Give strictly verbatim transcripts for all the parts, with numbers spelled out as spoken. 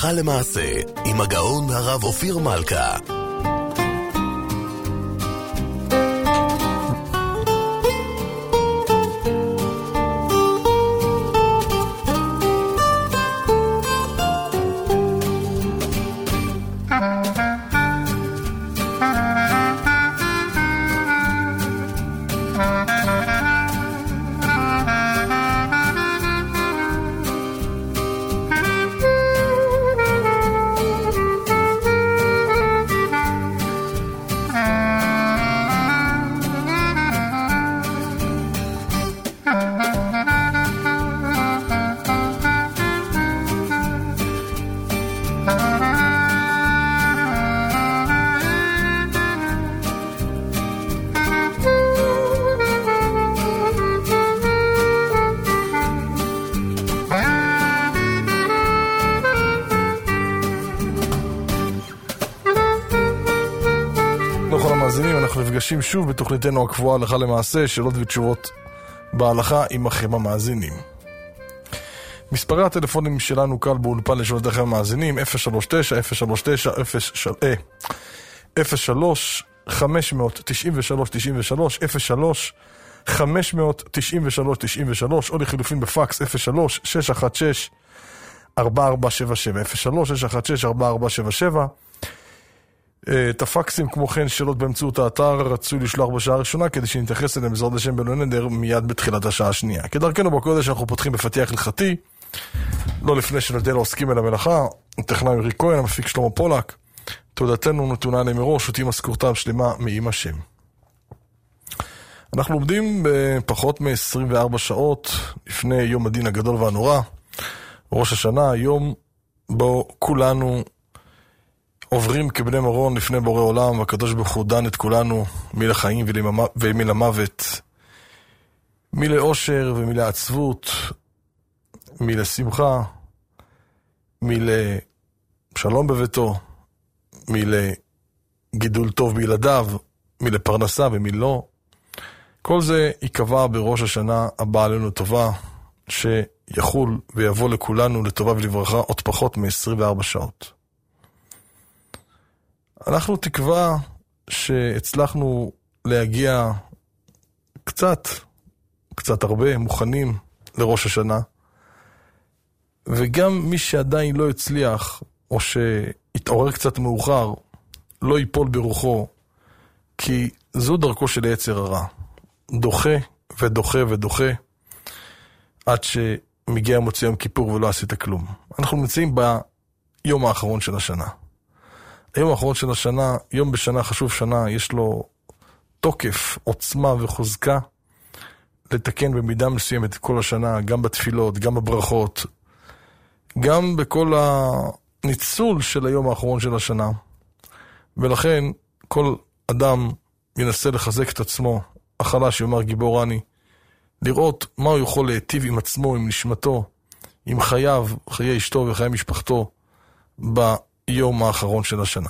הלכה למעשה עם הגאון הרב אופיר מלכה. נפגשים שוב בתוכניתנו הקבועה הלכה למעשה, שאלות ותשובות בהלכה עמכם המאזינים. מספרי הטלפונים שלנו קל באולפן לשאלות לכם המאזינים אפס שלוש תשע אפס שלוש תשע אפס שלוש חמש תשע שלוש תשע שלוש אפס שלוש חמש תשע שלוש תשע שלוש או לחילופין בפקס אפס שלוש שש אחת שש ארבע ארבע שבע שבע אפס שלוש שש אחת שש ארבע ארבע שבע שבע. את הפקסים כמו כן שאלות באמצעות האתר רצוי לשלוח בשעה הראשונה כדי שנתייחס אליהם בעזרת השם בלא נדר מיד בתחילת השעה השנייה. כדרכנו בקודש אנחנו פותחים בפתיח הלכתי, לא לפני שנדל עוסקים אל המלאכה. הטכנאי אורי כהן, המפיק שלמה פולק, תודתנו נתונה למראש ותהי משכורתם שלמה מעם השם. אנחנו עומדים בפחות מ-עשרים וארבע שעות לפני יום הדין הגדול והנורא, ראש השנה, יום בו כולנו עוברים כבני מרון לפני בורא עולם, והקדוש ברוך הוא דן את כולנו מלחיים ומלמוות, מלאושר ומלעצבות, מלשמחה, מלשלום בביתו, מלגידול טוב בילדיו, מלפרנסה ומלא. כל זה יקבע בראש השנה הבא עלינו טובה, שיחול ויבוא לכולנו לטובה ולברכה עוד פחות מ-עשרים וארבע שעות. אנחנו תקווה שהצלחנו להגיע קצת, קצת הרבה, מוכנים לראש השנה, וגם מי שעדיין לא הצליח, או שהתעורר קצת מאוחר, לא ייפול ברוחו, כי זו דרכו של יצר הרע. דוחה ודוחה ודוחה, עד שמגיע מוצא יום כיפור ולא עשית כלום. אנחנו נמצאים ביום האחרון של השנה. היום האחרון של השנה, יום בשנה חשוב שנה, יש לו תוקף, עוצמה וחוזקה לתקן במידה מסוימת את כל השנה, גם בתפילות, גם בברכות, גם בכל הניצול של היום האחרון של השנה. ולכן כל אדם ינסה לחזק את עצמו, החלש יאמר גיבור אני, לראות מה הוא יכול להיטיב עם עצמו, עם נשמתו, עם חייו, חיי אשתו וחיי משפחתו, ביום האחרון של השנה.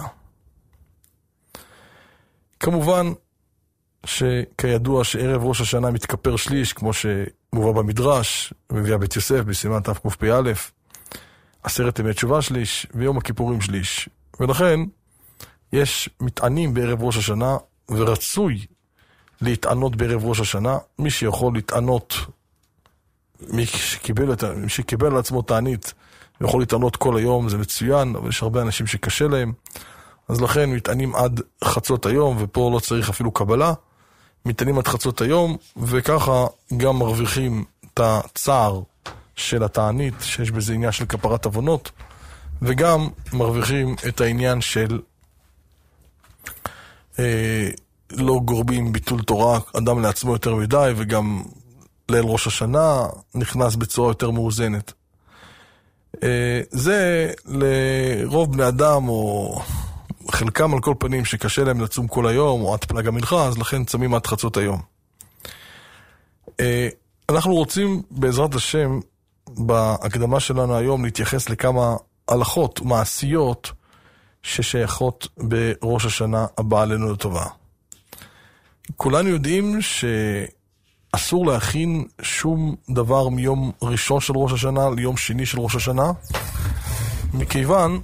כמובן שכידוע שערב ראש השנה מתכפר שליש, כמו שמובא במדרש, מביאה בית יוסף בסימן תקפ"א, עשרת ימי תשובה שליש, ויום הכיפורים שליש. ולכן יש מטענים בערב ראש השנה, ורצוי להתענות בערב ראש השנה. מי שיכול להתענות, מי שקיבל, את, מי שקיבל על עצמו תענית, יכול להתענות כל היום, זה מצוין, אבל יש הרבה אנשים שקשה להם. אז לכן מתענים עד חצות היום, ופה לא צריך אפילו קבלה. מתענים עד חצות היום, וככה גם מרוויחים את הצער של התענית, שיש בזה עניין של כפרת עוונות, וגם מרוויחים את העניין של אה, לא גורבים ביטול תורה אדם לעצמו יותר מדי, וגם ליל ראש השנה נכנס בצורה יותר מאוזנת. אה, זה לרוב בני אדם, או חלקם על כל פנים שקשה להם לצום כל היום, או עד פלג המנחה, אז לכן צמים עד חצות היום. אה, אנחנו רוצים בעזרת השם בהקדמה שלנו היום להתייחס לכמה הלכות מעשיות ששייכות בראש השנה הבא עלינו לטובה. כולנו יודעים שאסור להכין שום דבר מיום ראשון של ראש השנה ליום שני של ראש השנה, מכיוון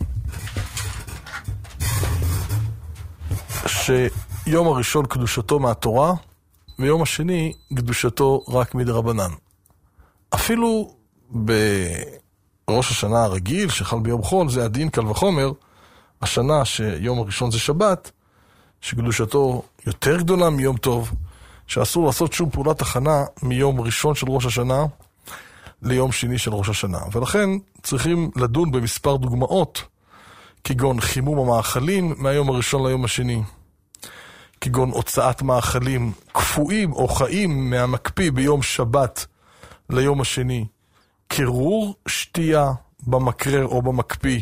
שיום הראשון קדושתו מהתורה, ויום השני קדושתו רק מדרבנן. אפילו בראש השנה הרגיל, שחל ביום חול, זה הדין קל וחומר, השנה שיום הראשון זה שבת, שקדושתו יותר גדולה מיום טוב, שאסור לעשות שום פעולת הכנה מיום ראשון של ראש השנה ליום שני של ראש השנה. ולכן צריכים לדון במספר דוגמאות, כגון חימום המאכלים מהיום הראשון ליום השני, כגון הוצאת מאכלים קפואים או חיים מהמקפיא ביום שבת ליום השני, קירור שתייה במקרר או במקפיא.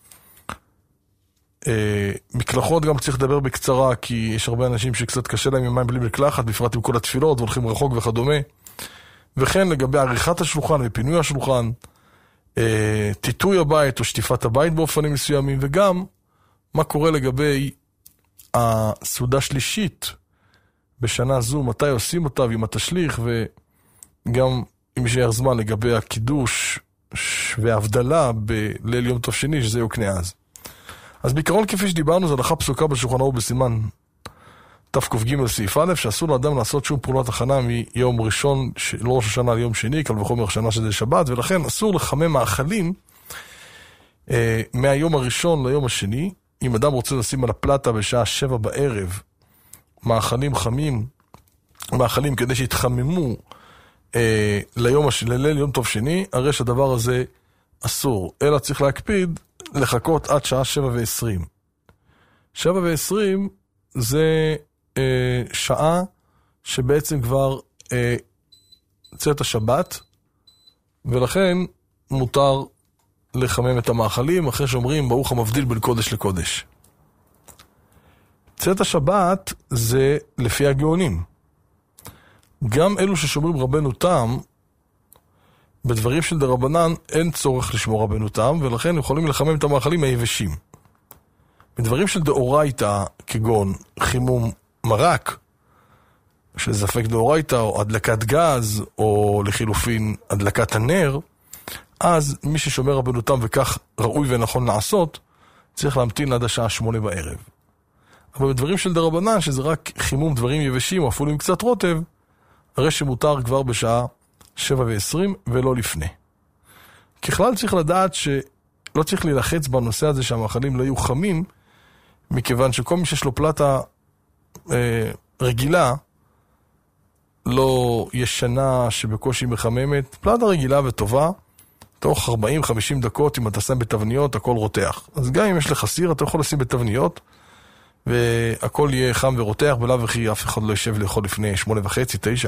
אה, מקלחות גם צריך לדבר בקצרה, כי יש הרבה אנשים שקצת קשה להם עם מים בלי מקלחת, בפרט עם כל התפילות והולכים רחוק וכדומה. וכן לגבי עריכת השולחן ופינוי השולחן, אה, טיטוי הבית או שטיפת הבית באופנים מסוימים, וגם מה קורה לגבי הסעודה שלישית בשנה זו, מתי עושים אותה ועם התשליך, וגם אם יש זמן לגבי הקידוש וההבדלה בליל יום טוב שני, שזה יוקנה אז. אז בעיקרון כפי שדיברנו, זו הלכה פסוקה בשולחן ערוך בסימן תק"ג סעיף א', שאסור לאדם לעשות שום פעולת הכנה מיום ראשון של ראש השנה ליום שני, קל וחומר שנה שזה שבת, ולכן אסור לחמם מאכלים אה, מהיום הראשון ליום השני. אם אדם רוצה לשים על הפלטה בשעה שבע בערב מאכלים חמים, מאכלים כדי שיתחממו אה, ליום הש... לליל יום טוב שני, הרי שהדבר הזה אסור, אלא צריך להקפיד לחכות עד שעה שבע ועשרים. שבע ועשרים זה אה, שעה שבעצם כבר אה, צאת השבת, ולכן מותר לחמם את המאכלים, אחרי שאומרים ברוך המבדיל בין קודש לקודש. צאת השבת זה לפי הגאונים. גם אלו ששומרים רבנו תם, בדברים של דרבנן אין צורך לשמור רבנו תם, ולכן יכולים לחמם את המאכלים היבשים. בדברים של דאורייתא, כגון חימום מרק, שזה ספק דאורייתא, או הדלקת גז, או לחילופין הדלקת הנר, אז מי ששומר רבנו תם וכך ראוי ונכון לעשות, צריך להמתין עד השעה שמונה בערב. אבל בדברים של דרבנן, שזה רק חימום דברים יבשים או אפילו עם קצת רוטב, הרי שמותר כבר בשעה שבע ועשרים ולא לפני. ככלל צריך לדעת שלא צריך להילחץ בנושא הזה שהמאכלים לא יהיו חמים, מכיוון שכל מי שיש לו פלטה אה, רגילה, לא ישנה שבקושי מחממת, פלטה רגילה וטובה, תוך ארבעים חמישים דקות אם אתה שם בתבניות הכל רותח. אז גם אם יש לך סיר אתה יכול לשים בתבניות והכל יהיה חם ורותח, בלב וכי אף אחד לא ישב לאכול לפני שמונה וחצי, תשע.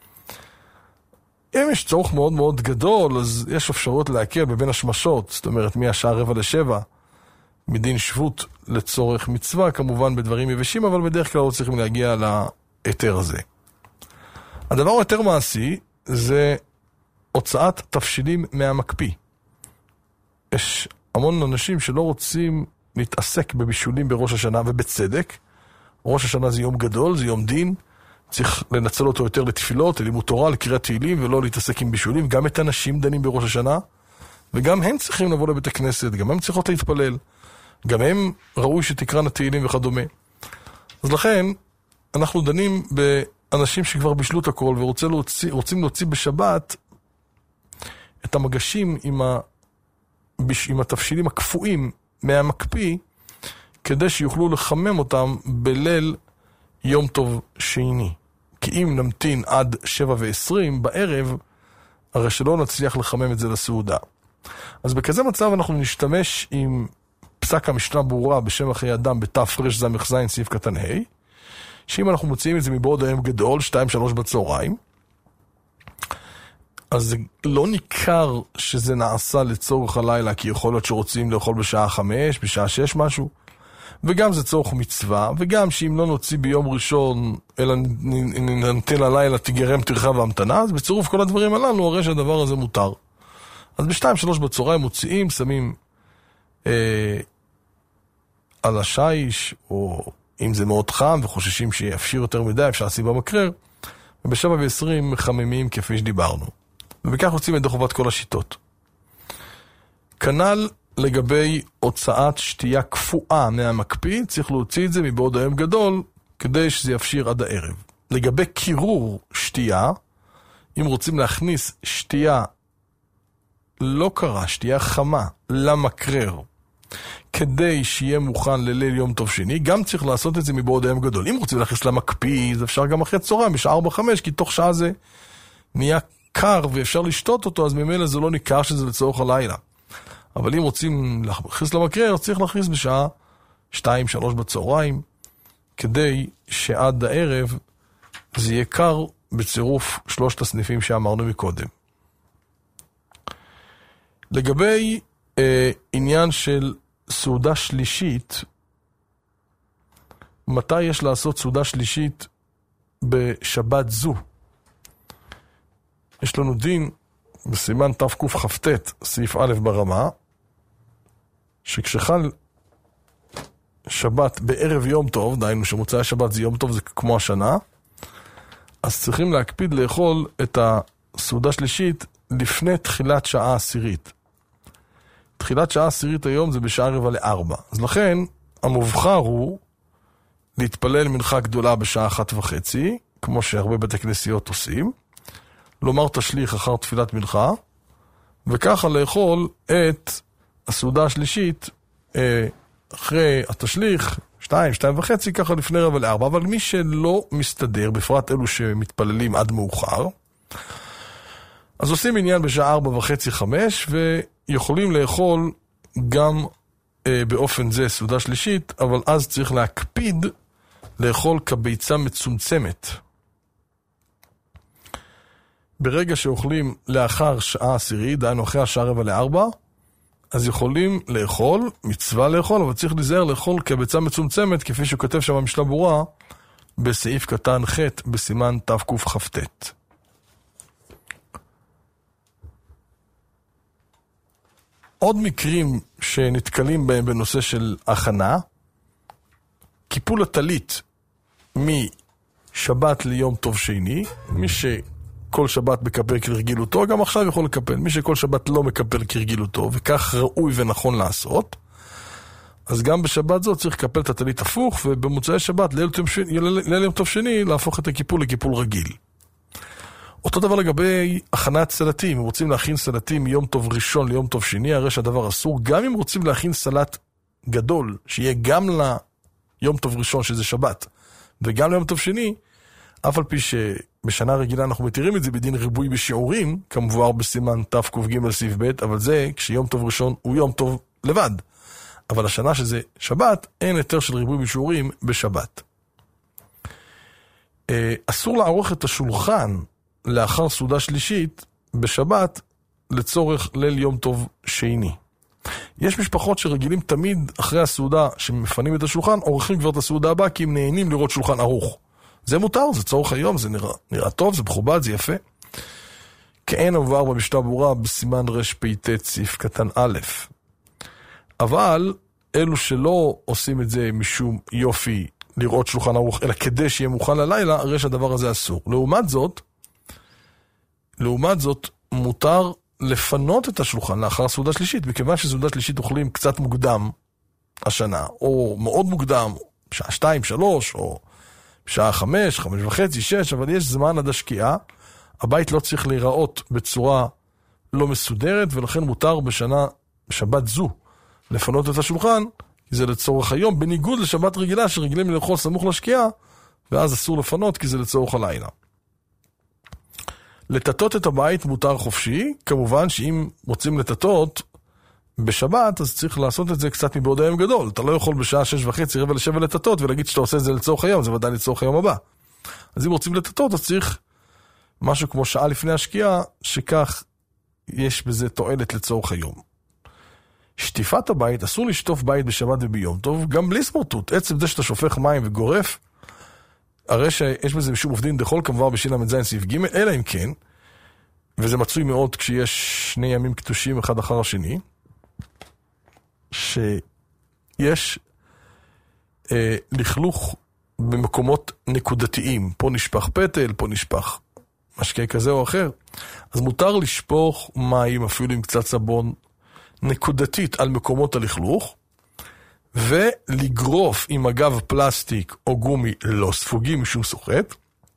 אם יש צורך מאוד מאוד גדול, אז יש אפשרות להקל בבין השמשות, זאת אומרת מהשעה רבע לשבע, מדין שבות לצורך מצווה, כמובן בדברים יבשים, אבל בדרך כלל לא צריכים להגיע להיתר הזה. הדבר היותר מעשי זה הוצאת תבשילים מהמקפיא. יש המון אנשים שלא רוצים להתעסק בבישולים בראש השנה, ובצדק. ראש השנה זה יום גדול, זה יום דין, צריך לנצל אותו יותר לתפילות, ללימוד תורה, לקריאת תהילים, ולא להתעסק עם בישולים. גם את הנשים דנים בראש השנה, וגם הם צריכים לבוא לבית הכנסת, גם הם צריכות להתפלל, גם הם ראוי שתקרא תהילים וכדומה. אז לכן, אנחנו דנים באנשים שכבר בישלו את הכל, ורוצים להוציא, רוצים להוציא בשבת את המגשים עם, ה... עם התבשילים הקפואים מהמקפיא, כדי שיוכלו לחמם אותם בליל יום טוב שני. כי אם נמתין עד שבע ועשרים בערב, הרי שלא נצליח לחמם את זה לסעודה. אז בכזה מצב אנחנו נשתמש עם פסק המשנה ברורה בשם החיי אדם בתף רש זמך זין סעיף קטן ה', שאם אנחנו מוציאים את זה מבעוד היום גדול, שתיים שלוש בצהריים, אז זה לא ניכר שזה נעשה לצורך הלילה, כי יכול להיות שרוצים לאכול בשעה חמש, בשעה שש משהו, וגם זה צורך מצווה, וגם שאם לא נוציא ביום ראשון, אלא ננתן הלילה תיגרם טרחה והמתנה, אז בצירוף כל הדברים הללו, הרי שהדבר הזה מותר. אז בשתיים שלוש בצהריים מוציאים, שמים אה, על השיש, או אם זה מאוד חם וחוששים שיפשיר יותר מדי, אפשר לשים במקרר, ובשבע ועשרים מחממים כפי שדיברנו. ובכך רוצים את חובת כל השיטות. כנ"ל לגבי הוצאת שתייה קפואה מהמקפיא, צריך להוציא את זה מבעוד היום גדול, כדי שזה יפשיר עד הערב. לגבי קירור שתייה, אם רוצים להכניס שתייה לא קרה, שתייה חמה, למקרר, כדי שיהיה מוכן לליל יום טוב שני, גם צריך לעשות את זה מבעוד היום גדול. אם רוצים להכניס למקפיא, זה אפשר גם אחרי צהריים, בשעה ארבע חמש, כי תוך שעה זה נהיה קר ואפשר לשתות אותו, אז ממילא זה לא ניכר שזה לצורך הלילה. אבל אם רוצים להכניס למקרר, צריך להכניס בשעה שתיים שלוש בצהריים, כדי שעד הערב זה יהיה קר בצירוף שלושת הסניפים שאמרנו מקודם. לגבי אה, עניין של סעודה שלישית, מתי יש לעשות סעודה שלישית בשבת זו? יש לנו דין בסימן תקכ"ט, סעיף א' ברמה, שכשחל שבת בערב יום טוב, דהיינו שמוצאי השבת זה יום טוב, זה כמו השנה, אז צריכים להקפיד לאכול את הסעודה שלישית לפני תחילת שעה עשירית. תחילת שעה עשירית היום זה בשעה רבע לארבע. אז לכן המובחר הוא להתפלל מנחה גדולה בשעה אחת וחצי, כמו שהרבה בתי כנסיות עושים, לומר תשליך אחר תפילת מנחה, וככה לאכול את הסעודה השלישית אחרי התשליך, שתיים, שתיים וחצי, ככה לפני רבע לארבע. אבל מי שלא מסתדר, בפרט אלו שמתפללים עד מאוחר, אז עושים עניין בשעה ארבע וחצי, חמש, ויכולים לאכול גם אה, באופן זה סעודה שלישית, אבל אז צריך להקפיד לאכול כביצה מצומצמת. ברגע שאוכלים לאחר שעה עשירית, דהיינו אחרי השעה רבע לארבע, אז יכולים לאכול, מצווה לאכול, אבל צריך להיזהר לאכול כביצה מצומצמת, כפי שכותב שם במשנה ברורה, בסעיף קטן ח' בסימן תקכ"ט. עוד מקרים שנתקלים בהם בנושא של הכנה, קיפול הטלית משבת ליום טוב שני, מי שכל שבת מקפל כרגילותו, גם עכשיו יכול לקפל. מי שכל שבת לא מקפל כרגילותו, וכך ראוי ונכון לעשות, אז גם בשבת זאת צריך לקפל את הטלית הפוך, ובמוצאי שבת, ליל יום טוב שני, להפוך את הקיפול לקיפול רגיל. אותו דבר לגבי הכנת סלטים. אם רוצים להכין סלטים מיום טוב ראשון ליום טוב שני, הרי שהדבר אסור. גם אם רוצים להכין סלט גדול, שיהיה גם ליום טוב ראשון, שזה שבת, וגם ליום טוב שני, אף על פי שבשנה רגילה אנחנו מתירים את זה בדין ריבוי בשיעורים, כמובן בסימן תקכ"ג סעיף ב', אבל זה כשיום טוב ראשון הוא יום טוב לבד. אבל השנה שזה שבת, אין יותר של ריבוי בשיעורים בשבת. אסור לערוך את השולחן לאחר סעודה שלישית בשבת לצורך ליל יום טוב שני. יש משפחות שרגילים תמיד אחרי הסעודה שמפנים את השולחן, עורכים כבר את הסעודה הבאה, כי הם נהנים לראות שולחן ערוך. זה מותר, זה צורך היום, זה נראה, נראה טוב, זה מכובד, זה יפה. כאין עבר במשנה ברורה בסימן רפ"ט סעיף קטן א'. אבל אלו שלא עושים את זה משום יופי לראות שולחן ערוך, אלא כדי שיהיה מוכן ללילה, הרי שהדבר הזה אסור. לעומת זאת, לעומת זאת, מותר לפנות את השולחן לאחר סעודה שלישית, מכיוון שסעודה שלישית אוכלים קצת מוקדם השנה, או מאוד מוקדם, בשעה שתיים, שלוש, או בשעה חמש, חמש וחצי, שש, אבל יש זמן עד השקיעה, הבית לא צריך להיראות בצורה לא מסודרת, ולכן מותר בשנה, בשבת זו, לפנות את השולחן, כי זה לצורך היום, בניגוד לשבת רגילה, שרגילים לאכול סמוך לשקיעה, ואז אסור לפנות, כי זה לצורך הלילה. לטטות את הבית מותר חופשי, כמובן שאם רוצים לטטות בשבת, אז צריך לעשות את זה קצת מבעוד היום גדול. אתה לא יכול בשעה שש וחצי, רבע לשבע לטטות, ולהגיד שאתה עושה את זה לצורך היום, זה ודאי לצורך היום הבא. אז אם רוצים לטטות, אז צריך משהו כמו שעה לפני השקיעה, שכך יש בזה תועלת לצורך היום. שטיפת הבית, אסור לשטוף בית בשבת וביום טוב, גם בלי סמרטוט. עצם זה שאתה שופך מים וגורף, הרי שיש בזה משום עובדין דחול, כמובן בשין למד סעיף ג', אלא אם כן, וזה מצוי מאוד כשיש שני ימים קדושים אחד אחר השני, שיש אה, לכלוך במקומות נקודתיים, פה נשפך פטל, פה נשפך משקה כזה או אחר, אז מותר לשפוך מים אפילו עם קצת סבון, נקודתית על מקומות הלכלוך, ולגרוף עם אגב פלסטיק או גומי לא ספוגי משום סוחט,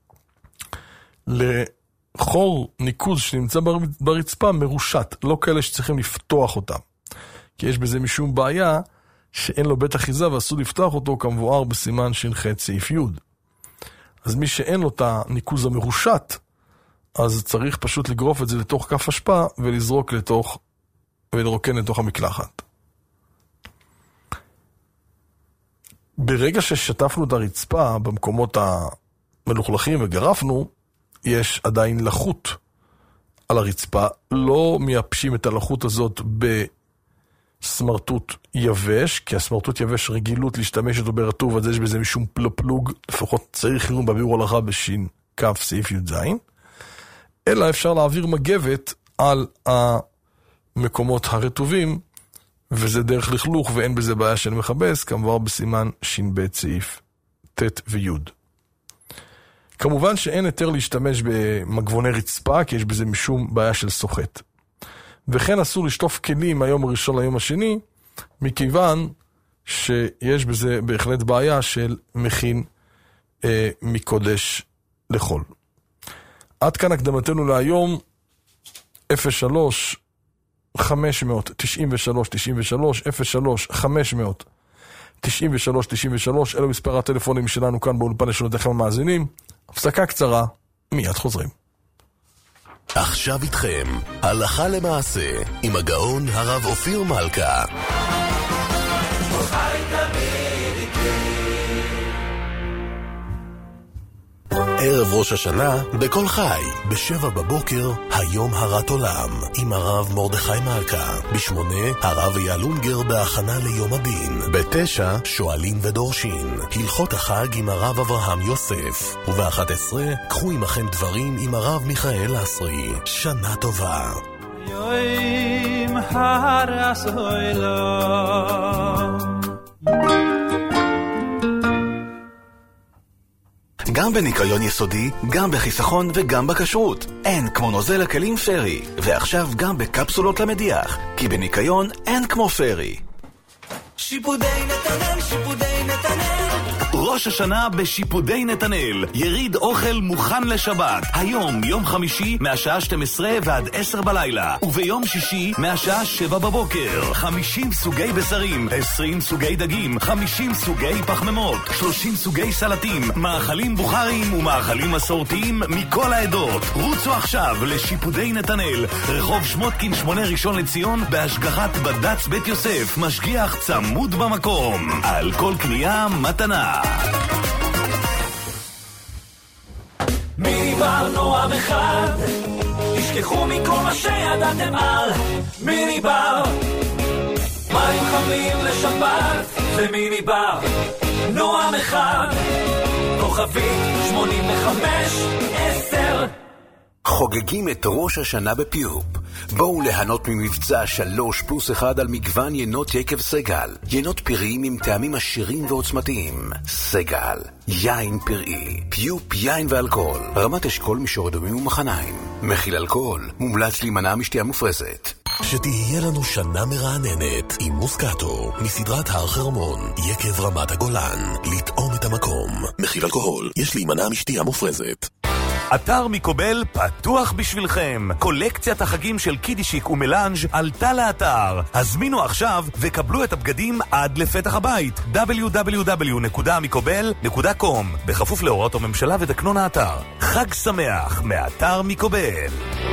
לחור ניקוז שנמצא ברצפה מרושת, לא כאלה שצריכים לפתוח אותם, כי יש בזה משום בעיה שאין לו בית אחיזה ואסור לפתוח אותו, כמבואר בסימן ש"ח סעיף י'. אז מי שאין לו את הניקוז המרושת, אז צריך פשוט לגרוף את זה לתוך כף אשפה ולזרוק לתוך, ולרוקן לתוך המקלחת. ברגע ששטפנו את הרצפה במקומות המלוכלכים וגרפנו, יש עדיין לחות על הרצפה. לא מייבשים את הלחות הזאת בסמרטוט יבש, כי הסמרטוט יבש רגילות להשתמש אותו ברטוב, אז יש בזה משום פלפלוג, לפחות צריך לראות בביאור הלכה בשין כף סעיף י"ז, אלא אפשר להעביר מגבת על המקומות הרטובים, וזה דרך לכלוך ואין בזה בעיה של מחבס, כמובן בסימן ש"ב סעיף ט' וי'. כמובן שאין יותר להשתמש במגבוני רצפה, כי יש בזה משום בעיה של סוחט. וכן אסור לשטוף כלים מהיום הראשון ליום השני, מכיוון שיש בזה בהחלט בעיה של מכין אה, מקודש לחול. עד כאן הקדמתנו להיום. אפס שלוש חמש תשע שלוש תשע שלוש אפס שלוש חמש תשע שלוש תשע שלוש, אלו מספר הטלפונים שלנו כאן באולפן לשונותיכם המאזינים. הפסקה קצרה, מיד חוזרים. עכשיו איתכם, הלכה למעשה, עם הגאון הרב אופיר מלכה. ערב ראש השנה בכל חי, בשבע בבוקר, היום הרת עולם, עם הרב מרדכי מלכה, בשמונה, הרב יעלונגר בהכנה ליום הדין, בתשע, שואלים ודורשים, הלכות החג עם הרב אברהם יוסף, ובאחת עשרה, קחו עמכם דברים עם הרב מיכאל אסרי. שנה טובה. יוים הרס הוילום. גם בניקיון יסודי, גם בחיסכון וגם בכשרות. אין כמו נוזל הכלים פרי, ועכשיו גם בקפסולות למדיח, כי בניקיון אין כמו פרי. שיפודי נתנאל, שיפודי נתנאל. ראש השנה בשיפודי נתנאל. יריד אוכל מוכן לשבת. היום, יום חמישי, מהשעה שתים עשרה ועד עשר בלילה. וביום שישי, מהשעה שבע בבוקר. חמישים סוגי בשרים, עשרים סוגי דגים, חמישים סוגי פחממות, שלושים סוגי סלטים, מאכלים בוכרים ומאכלים מסורתיים מכל העדות. רוצו עכשיו לשיפודי נתנאל. רחוב שמותקין שמונה ראשון לציון, בהשגחת בד"ץ בית יוסף. משגיח צמוד במקום. על כל קנייה מתנה. מיני בר נועם אחד, תשכחו מכל מה שידעתם על מיני בר. מים חמים לשבת, זה מיני בר נועם אחד, כוכבי שמונים וחמש עשר. חוגגים את ראש השנה בפיופ. בואו ליהנות ממבצע שלוש פלוס אחד על מגוון ינות יקב סגל. ינות פריים עם טעמים עשירים ועוצמתיים. סגל, יין פראי, פיופ יין ואלכוהול. רמת אשכול מישור אדומים ומחניים. מכיל אלכוהול, מומלץ להימנע משתייה מופרזת. שתהיה לנו שנה מרעננת עם מוסקטו מסדרת הר חרמון, יקב רמת הגולן. לטעום את המקום. מכיל אלכוהול, יש להימנע משתייה מופרזת. אתר מיקובל פתוח בשבילכם. קולקציית החגים של קידישיק ומלנג' עלתה לאתר. הזמינו עכשיו וקבלו את הבגדים עד לפתח הבית. דאבליו דאבליו דאבליו נקודה מיקובל נקודה קום, בכפוף להוראות הממשלה ותקנון האתר. חג שמח מאתר מיקובל.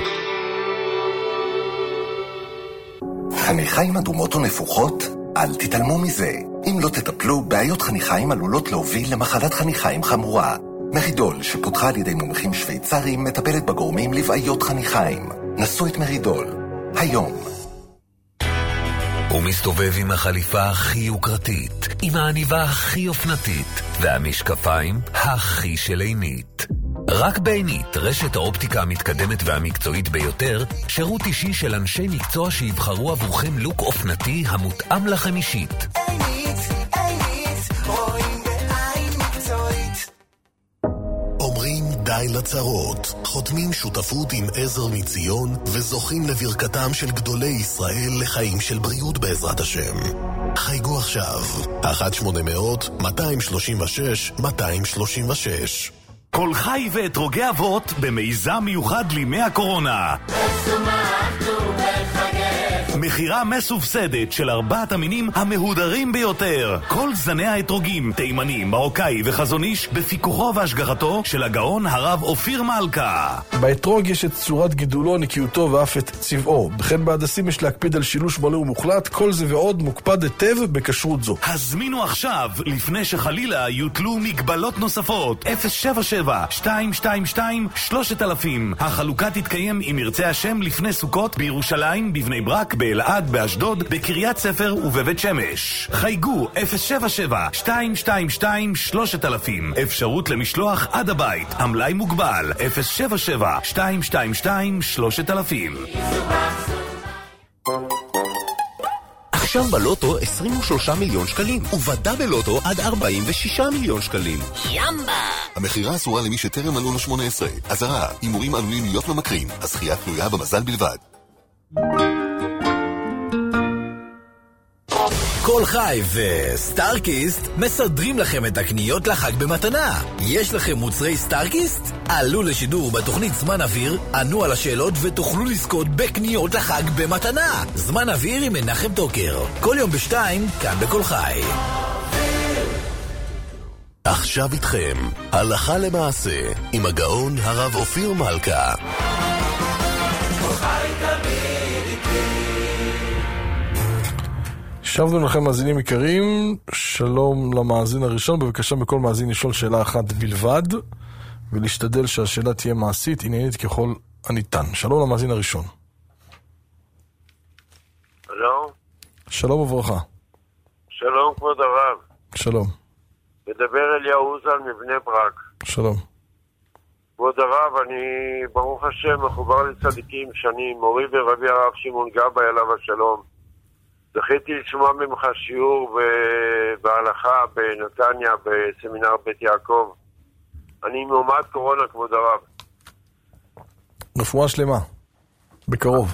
חניכיים אדומות או נפוחות? אל תתעלמו מזה. אם לא תטפלו, בעיות חניכיים עלולות להוביל למחלת חניכיים חמורה. מרידול, שפותחה על ידי מומחים שוויצרים, מטפלת בגורמים לבעיות חניכיים. נסו את מרידול. היום. הוא מסתובב עם החליפה הכי יוקרתית, עם העניבה הכי אופנתית, והמשקפיים הכי של עינית. רק בעינית, רשת האופטיקה המתקדמת והמקצועית ביותר, שירות אישי של אנשי מקצוע שיבחרו עבורכם לוק אופנתי המותאם לכם אישית. עינית, עינית, רואים בעין מקצועית. אומרים די די לצרות. חותמים שותפות עם עזר מציון וזוכים לברכתם של גדולי ישראל לחיים של בריאות בעזרת השם. חייגו עכשיו, אחת שמונה אפס אפס, מאתיים שלושים ושש, מאתיים שלושים ושש. כל חי ואתרוגי אבות במיזם מיוחד לימי הקורונה. מחירה מסובסדת של ארבעת המינים המהודרים ביותר. כל זני האתרוגים, תימני, מרוקאי וחזון איש בפיקוחו והשגחתו של הגאון הרב אופיר מלכה. באתרוג יש את צורת גידולו, נקיותו ואף את צבעו. בכן בהדסים יש להקפיד על שילוש מלא ומוחלט. כל זה ועוד מוקפד היטב בכשרות זו. הזמינו עכשיו לפני שחלילה יוטלו מגבלות נוספות. אפס שבע שבע, שתיים שתיים שתיים, שלושת אלפים. החלוקה תתקיים אם ירצה השם לפני סוכות בירושלים, בבני ברק, באלעד, באשדוד, בקריית ספר ובבית שמש. חייגו אפס שבע שבע, שתיים שתיים שתיים, שלושת אלפים. אפשרות למשלוח עד הבית. המלאי מוגבל. אפס שבע שבע, שתיים שתיים שתיים, שלושת אלפים. עכשיו בלוטו עשרים ושלושה מיליון שקלים, ובדה בלוטו עד ארבעים ושישה מיליון שקלים. ימבה! המחירה אסורה למי שטרם מלאו לו שמונה עשרה. אזהרה, הימורים עלולים להיות ממכרים. הזכייה תלויה במזל בלבד. כל חי וסטארקיסט מסדרים לכם את הקניות לחג במתנה. יש לכם מוצרי סטארקיסט? עלו לשידור בתוכנית זמן אוויר, ענו על השאלות ותוכלו לזכות בקניות לחג במתנה. זמן אוויר עם מנחם טוקר. כל יום בשתיים, כאן בכל חי. עכשיו איתכם, הלכה למעשה, עם הגאון הרב אופיר מלכה. כל חי תמיד איתי. שבנו לכם מאזינים יקרים, שלום למאזין הראשון. בבקשה מכל מאזין לשאול שאלה אחת בלבד, ולהשתדל שהשאלה תהיה מעשית, עניינית ככל הניתן. שלום למאזין הראשון. שלום. שלום וברכה. שלום כבוד הרב. שלום. מדבר אליהו אוזן מבני ברק. שלום. כבוד הרב, אני ברוך השם מחובר לצדיקים שנים, מורי ורבי הרב שמעון גבאי עליו השלום. זכיתי לשמוע ממך שיעור בהלכה בנתניה בסמינר בית יעקב. אני מאומת קורונה כבוד הרב. רפואה שלמה. בקרוב.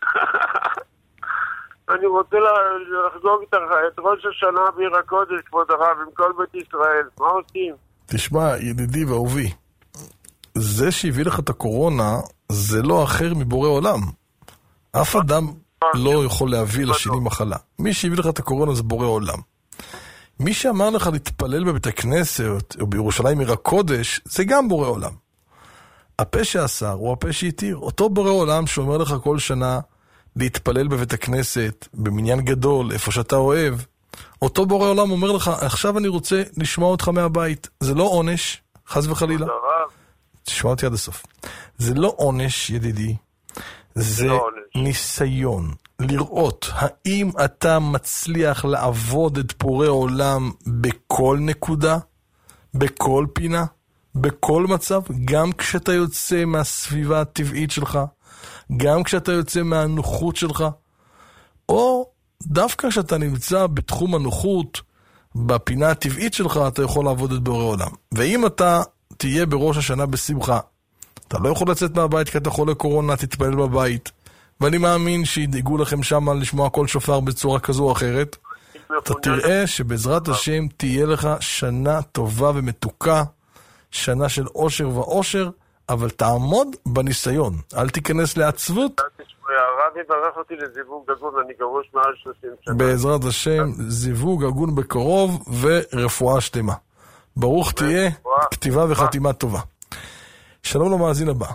אני רוצה לחגוג את ראש השנה בעיר הקודש כבוד הרב עם כל בית ישראל. מה עושים? תשמע ידידי ואהובי, זה שהביא לך את הקורונה זה לא אחר מבורא עולם. אף אדם לא יכול להביא לשני מחלה. מי שהביא לך את הקורונה זה בורא עולם. מי שאמר לך להתפלל בבית הכנסת או בירושלים עיר הקודש זה גם בורא עולם. הפה שאסר הוא הפה שהתיר. אותו בורא עולם שאומר לך כל שנה להתפלל בבית הכנסת במניין גדול איפה שאתה אוהב, אותו בורא עולם אומר לך עכשיו אני רוצה לשמוע אותך מהבית. זה לא עונש, חס וחלילה. תשמע אותי עד הסוף. זה לא עונש ידידי, זה ניסיון לראות האם אתה מצליח לעבוד את פורא עולם בכל נקודה, בכל פינה, בכל מצב, גם כשאתה יוצא מהסביבה הטבעית שלך, גם כשאתה יוצא מהנוחות שלך, או דווקא כשאתה נמצא בתחום הנוחות, בפינה הטבעית שלך, אתה יכול לעבוד את בורא עולם. ואם אתה תהיה בראש השנה בשמחה, אתה לא יכול לצאת מהבית כי אתה חולה קורונה, תתפלל בבית, ואני מאמין שידאגו לכם שם לשמוע כל שופר בצורה כזו או אחרת. אתה תראה שבעזרת השם תהיה לך שנה טובה ומתוקה, שנה של אושר ואושר, אבל תעמוד בניסיון, אל תיכנס לעצבות. הרב יברך אותי לזיווג הגון, אני גרוש מעל שלושים שנה. בעזרת השם, זיווג הגון בקרוב ורפואה שלמה. ברוך תהיה, כתיבה וחתימה טובה. שלום למאזין הבא.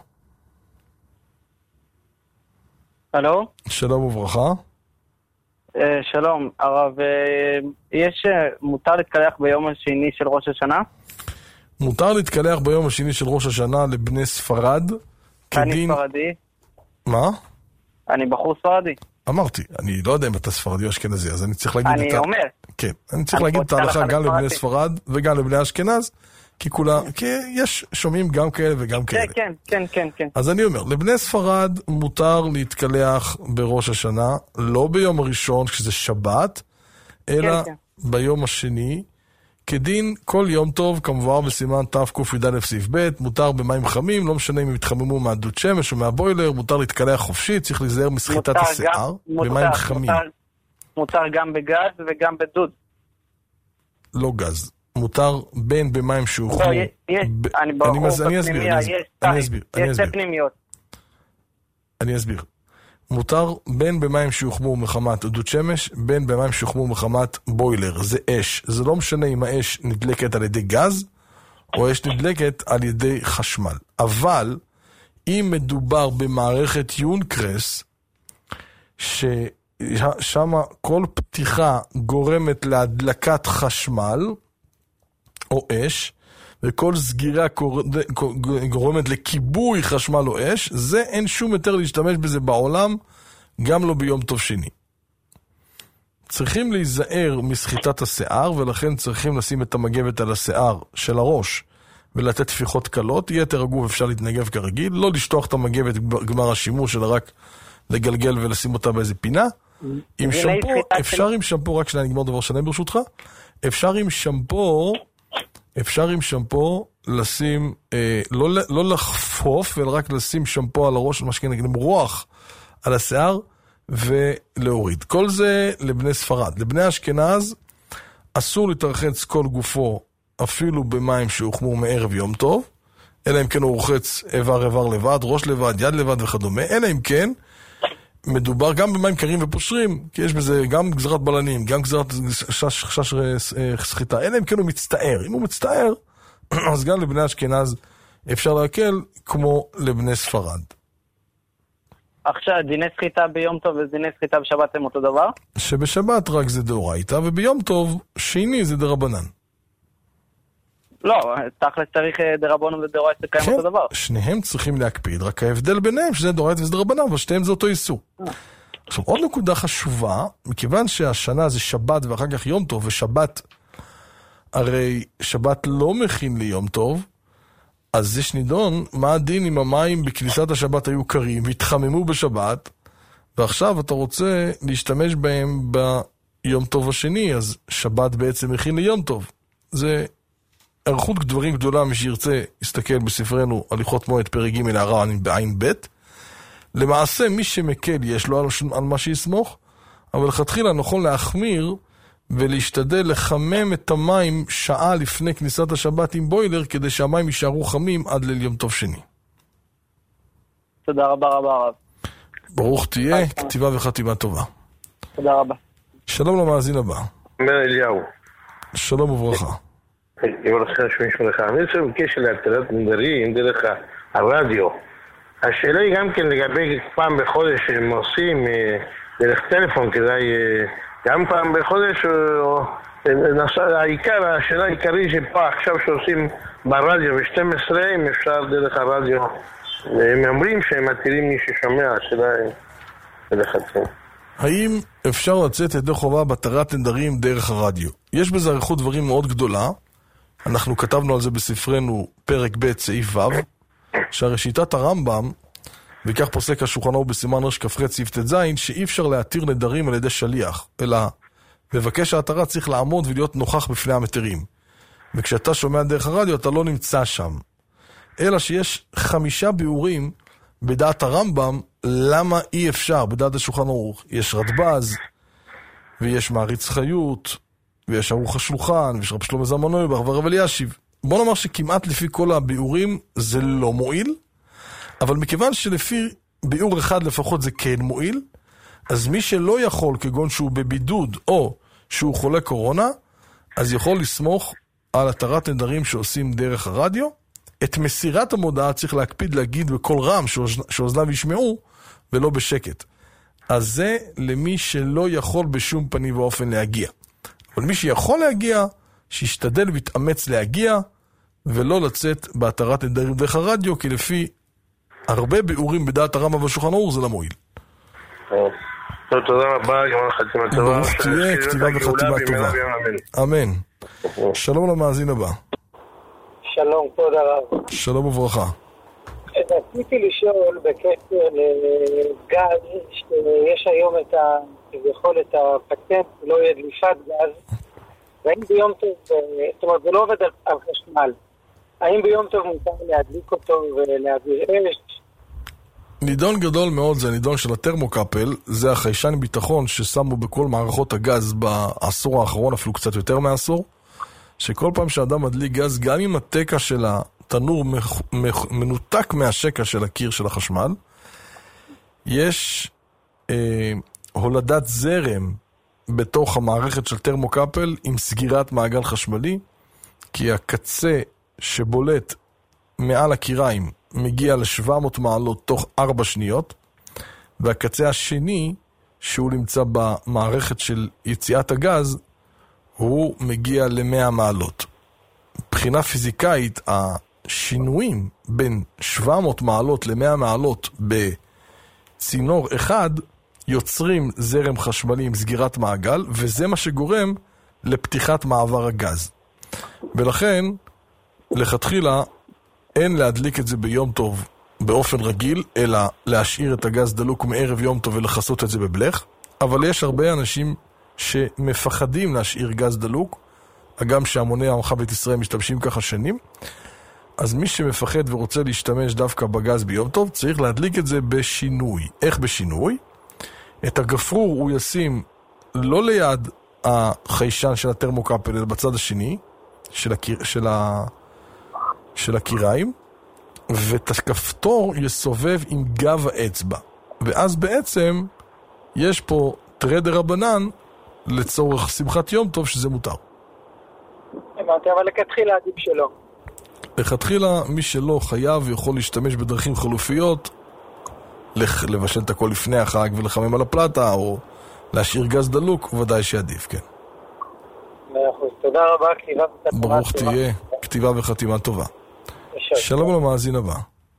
הלו? שלום וברכה. שלום, הרב, יש מותר להתקלח ביום השני של ראש השנה? מותר להתקלח ביום השני של ראש השנה לבני ספרד. אני ספרדי. מה? אני בחור ספרדי. אמרתי, אני לא יודע אם אתה ספרדי או אשכנזי, אז אני צריך להגיד את... אני אומר. כן, אני צריך להגיד את ההלכה גם לבני ספרד וגם לבני אשכנז, כי כולם, כי יש שומעים גם כאלה וגם כאלה. כן, כן, כן, כן. אז אני אומר, לבני ספרד מותר להתקלח בראש השנה, לא ביום הראשון כשזה שבת, אלא ביום השני, כדין כל יום טוב, כמובן בסימן תק"ד סעיף ב', מותר במים חמים, לא משנה אם הם יתחממו מהדוד שמש או מהבוילר, מותר להתקלח חופשי, צריך להיזהר מסחיטת השיער במים חמים. מותר, מותר גם בגז וגם בדוד. לא גז. מותר בין במים שהוכנו. לא, יש, ב... אני ברור, אני אסביר, אני אסביר, אני אסביר. יש פנימיות. אני אסביר. מותר בין במים שהוחמו מחמת דוד שמש, בין במים שהוחמו מחמת בוילר. זה אש. זה לא משנה אם האש נדלקת על ידי גז, או אש נדלקת על ידי חשמל. אבל, אם מדובר במערכת יונקרס, ששם כל פתיחה גורמת להדלקת חשמל, או אש, וכל סגירה גורמת לכיבוי חשמל או אש, זה אין שום יותר להשתמש בזה בעולם, גם לא ביום טוב שני. צריכים להיזהר מסחיטת השיער, ולכן צריכים לשים את המגבת על השיער של הראש, ולתת תפיחות קלות. יתר הגוף אפשר להתנגב כרגיל, לא לשטוח את המגבת גמר השימוש, אלא רק לגלגל ולשים אותה באיזה פינה. עם שמפו, אפשר עם שמפו, רק שניה נגמר דבר שלם ברשותך, אפשר עם שמפו, אפשר עם שמפו לשים, אה, לא, לא לחפוף, אלא רק לשים שמפו על הראש, מה שכן, למרוח על השיער ולהוריד. כל זה לבני ספרד. לבני אשכנז אסור להתרחץ כל גופו, אפילו במים שהוחמו מערב יום טוב, אלא אם כן הוא רוחץ איבר איבר לבד, ראש לבד, יד לבד וכדומה, אלא אם כן מדובר גם במים קרים ופושרים, כי יש בזה גם גזרת בלנים, גם גזרת חשש סחיטה, אלא אם כן הוא מצטער. אם הוא מצטער, אז גם לבני אשכנז אפשר להקל כמו לבני ספרד. עכשיו, דיני סחיטה ביום טוב ודיני סחיטה בשבת הם אותו דבר? שבשבת רק זה דאורייתא, וביום טוב שני זה דרבנן. לא, תכל'ס צריך דרבנן ודאורייתא קיים כן, אותו דבר. שניהם צריכים להקפיד, רק ההבדל ביניהם שזה דאורייתא וזה דרבנן, אבל שניהם זה אותו איסור. עכשיו, עוד נקודה חשובה, מכיוון שהשנה זה שבת ואחר כך יום טוב, ושבת, הרי שבת לא מכין ליום טוב, אז יש נידון, מה הדין אם המים בכניסת השבת היו קרים, והתחממו בשבת, ועכשיו אתה רוצה להשתמש בהם ביום טוב השני, אז שבת בעצם מכין ליום טוב. זה ערכות דברים גדולה, מי שירצה יסתכל בספרנו הליכות מועד פרק ג' הערה בעין ב'. למעשה מי שמקל יש לו על, על מה שיסמוך, אבל לכתחילה נכון להחמיר ולהשתדל לחמם את המים שעה לפני כניסת השבת עם בוילר, כדי שהמים יישארו חמים עד ליל יום טוב שני. תודה רבה רבה רב. ברוך תהיה, כתיבה וחתימה טובה. תודה רבה. שלום למאזין הבא. אומר אליהו. שלום וברכה. יברכך שמישהו לך. אני רוצה בקשר להטלת נדרים דרך הרדיו. השאלה היא גם כן לגבי פעם בחודש שהם עושים דרך טלפון, כדאי גם פעם בחודש, העיקר, השאלה העיקרית שפה עכשיו שעושים ברדיו ב-שתים עשרה, אם אפשר דרך הרדיו, הם אומרים שהם מתירים מי ששומע, השאלה היא דרך עצמו. האם אפשר לצאת ידי חובה בהתרת נדרים דרך הרדיו? יש בזה עריכות דברים מאוד גדולה, אנחנו כתבנו על זה בספרנו פרק ב' סעיף ו', שהרי שיטת הרמב"ם, וכך פוסק השולחן ערוך בסימן ר' כ"ח סעיף ט"ז, שאי אפשר להתיר נדרים על ידי שליח, אלא מבקש ההתרה צריך לעמוד ולהיות נוכח בפני המתירים. וכשאתה שומע דרך הרדיו אתה לא נמצא שם. אלא שיש חמישה ביאורים בדעת הרמב"ם למה אי אפשר. בדעת השולחן ערוך יש רדב"ז, ויש מעריץ חיות, ויש ערוך השולחן, ויש רב שלמה זלמן אוירבך ורב אלישיב. בוא נאמר שכמעט לפי כל הביאורים זה לא מועיל, אבל מכיוון שלפי ביאור אחד לפחות זה כן מועיל, אז מי שלא יכול, כגון שהוא בבידוד או שהוא חולה קורונה, אז יכול לסמוך על התרת נדרים שעושים דרך הרדיו. את מסירת המודעה צריך להקפיד להגיד בכל רם שאוזניו ישמעו, ולא בשקט. אז זה למי שלא יכול בשום פנים ואופן להגיע. אבל מי שיכול להגיע, שישתדל ויתאמץ להגיע, ולא לצאת בהתרת נדרים דרך הרדיו, כי לפי הרבה ביאורים בדעת הרמב"ם והשולחן ערוך זה לא מועיל. תודה רבה, גם חתימה טובה. ברוך תהיה, כתיבה וחתימה טובה. אמן. שלום למאזין הבא. שלום, כבוד הרב. שלום וברכה. רציתי לשאול בקשר לגז, שיש היום את ה... כביכול את הפטנט, לא יהיה דליפת גז, והאם ביום טוב, זאת אומרת, זה לא עובד על, על חשמל, האם ביום טוב מותר להדליק אותו ולהעביר אש? נידון גדול מאוד זה הנידון של הטרמוקפל, זה החיישן ביטחון ששמו בכל מערכות הגז בעשור האחרון, אפילו קצת יותר מעשור, שכל פעם שאדם מדליק גז, גם אם התקע של התנור מנותק מהשקע של הקיר של החשמל, יש אה, הולדת זרם בתוך המערכת של טרמוקפל עם סגירת מעגל חשמלי, כי הקצה שבולט מעל הקיריים מגיע ל-שבע מאות מעלות תוך ארבע שניות, והקצה השני, שהוא נמצא במערכת של יציאת הגז, הוא מגיע ל-מאה מעלות. מבחינה פיזיקאית, השינויים בין שבע מאות מעלות ל-מאה מעלות בצינור אחד, יוצרים זרם חשמלי עם סגירת מעגל, וזה מה שגורם לפתיחת מעבר הגז. ולכן, לכתחילה, אין להדליק את זה ביום טוב באופן רגיל, אלא להשאיר את הגז דלוק מערב יום טוב ולחסות את זה בבלך. אבל יש הרבה אנשים שמפחדים להשאיר גז דלוק, אגם שהמוני עמך בית ישראל משתמשים ככה שנים. אז מי שמפחד ורוצה להשתמש דווקא בגז ביום טוב, צריך להדליק את זה בשינוי. איך בשינוי? את הגפרור הוא ישים לא ליד החיישן של הטרמוקפל, אלא בצד השני של, הקיר, של, ה, של הקיריים, ואת הכפתור יסובב עם גב האצבע. ואז בעצם יש פה טרדר הבנן לצורך שמחת יום טוב שזה מותר. אמרתי, אבל לכתחילה עדיף שלא. לכתחילה מי שלא חייב יכול להשתמש בדרכים חלופיות, לבשל את הכל לפני החג ולחמם על הפלטה, או להשאיר גז דלוק, ודאי שעדיף, כן. מאה אחוז. תודה רבה, כתיבה וחתימה טובה. ברוך תהיה, כתיבה וחתימה טובה. שלום למאזין הבא.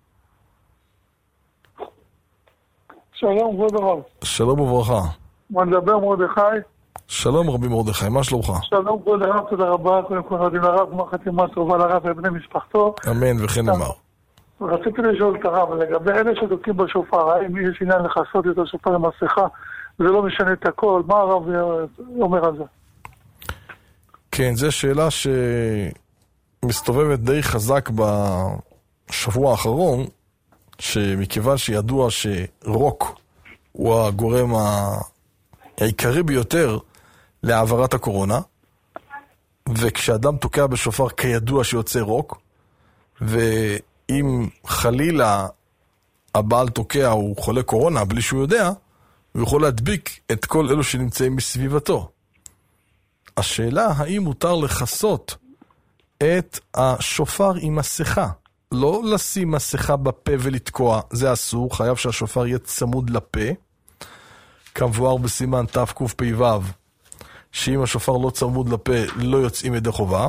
שלום, כבוד הרב. שלום וברכה. מדבר מרדכי. שלום רבי מרדכי, מה שלומך? שלום, כבוד הרב, תודה רבה. קודם כל נדים לרב, כמו חתימה טובה לרב ובני משפחתו. אמן וכן אמר. רציתי לשאול את הרב, לגבי אלה שדוקים בשופר, האם יש עניין לחסות את השופר למסכה, זה לא משנה את הכל, מה הרב אומר על זה? כן, זו שאלה שמסתובבת די חזק בשבוע האחרון, שמכיוון שידוע שרוק הוא הגורם העיקרי ביותר להעברת הקורונה, וכשאדם תוקע בשופר כידוע שיוצא רוק, ואם חלילה הבעל תוקע הוא חולה קורונה בלי שהוא יודע, הוא יכול להדביק את כל אלו שנמצאים בסביבתו. השאלה האם מותר לחסות את השופר עם מסכה. לא לשים מסכה בפה ולתקוע, זה אסור, חייב שהשופר יהיה צמוד לפה, כמבואר בסימן תקפ"ו, שאם השופר לא צמוד לפה לא יוצאים ידי חובה,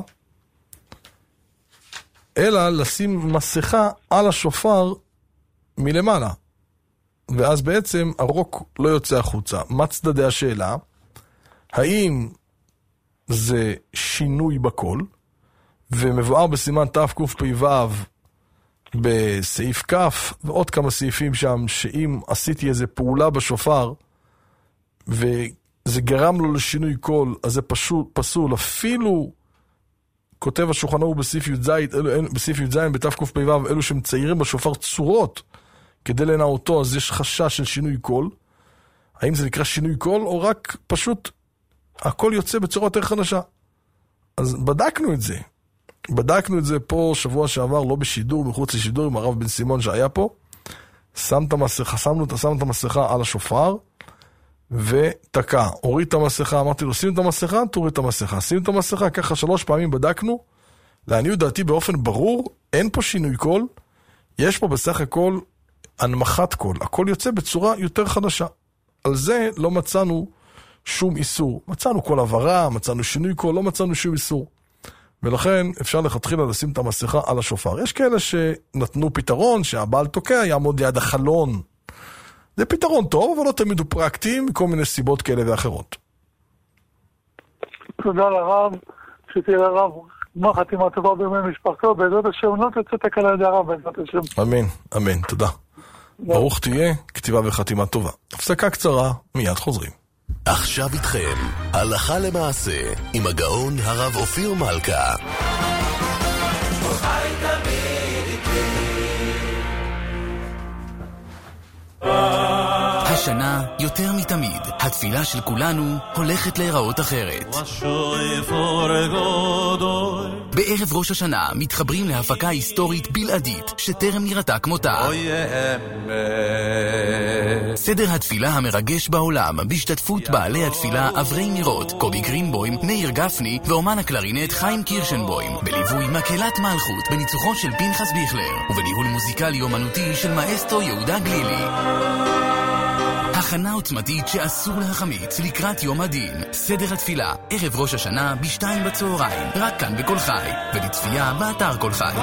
אלא לשים מסכה על השופר מלמעלה, ואז בעצם הרוק לא יוצא החוצה. מה צדדי השאלה? האם זה שינוי בקול, ומבואר בסימן תקפ"ו בסעיף כף, ועוד כמה סעיפים שם, שאם עשיתי איזה פעולה בשופר, וזה גרם לו לשינוי קול, אז זה פשוט פסול. אפילו כותב השולחן ערוך בסעיף י"ז, בסעיף י"ז בתקפ"ו, אלו שמציירים בשופר צורות כדי לנעותו, אז יש חשש של שינוי קול. האם זה נקרא שינוי קול, או רק פשוט הקול יוצא בצורה יותר חדשה? אז בדקנו את זה. בדקנו את זה פה שבוע שעבר, לא בשידור, מחוץ לשידור, עם הרב בן סימון שהיה פה. שם את המסכה, שמנו, שם את המסכה על השופר, ותקע. הוריד את המסכה, אמרתי לו, שים את המסכה, תוריד את המסכה. שים את המסכה, ככה שלוש פעמים בדקנו. לעניות דעתי באופן ברור, אין פה שינוי קול. יש פה בסך הכל הנמכת קול. הקול יוצא בצורה יותר חדשה. על זה לא מצאנו שום איסור. מצאנו קול עברה, מצאנו שינוי קול, לא מצאנו שום איסור. ולכן אפשר לכתחילה לשים את המסכה על השופר. יש כאלה שנתנו פתרון שהבעל תוקע יעמוד ליד החלון. זה פתרון טוב, אבל לא תמיד הוא פרקטי מכל מיני סיבות כאלה ואחרות. תודה לרב, שתהיה לרב מה חתימה טובה בימי משפחתו, בעזרת השם לא תצא תקלה לידי הרב, בעזרת השם. אמן, אמן, תודה. ברוך תהיה, כתיבה וחתימה טובה. הפסקה קצרה, מיד חוזרים. עכשיו איתכם, הלכה למעשה, עם הגאון הרב אופיר מלכה. חי תמיד איתי. השנה, יותר מתמיד, התפילה של כולנו הולכת להיראות אחרת. בערב ראש השנה מתחברים להפקה היסטורית בלעדית שטרם נראתה כמותה. סדר התפילה המרגש בעולם בהשתתפות בעלי התפילה אברי מירות, קובי גרינבוים, מאיר גפני ואומן הקלרינט חיים קירשנבוים, בליווי מקהלת מלכות בניצוחו של פנחס ביכלר ובניהול מוזיקלי אומנותי של מאסטרו יהודה גלילי. הכנה עוצמתית שאסור להחמיץ לקראת יום הדין. סדר התפילה, ערב ראש השנה בשתיים בצהריים, רק כאן בכל חי, ולצפייה באתר כל חי.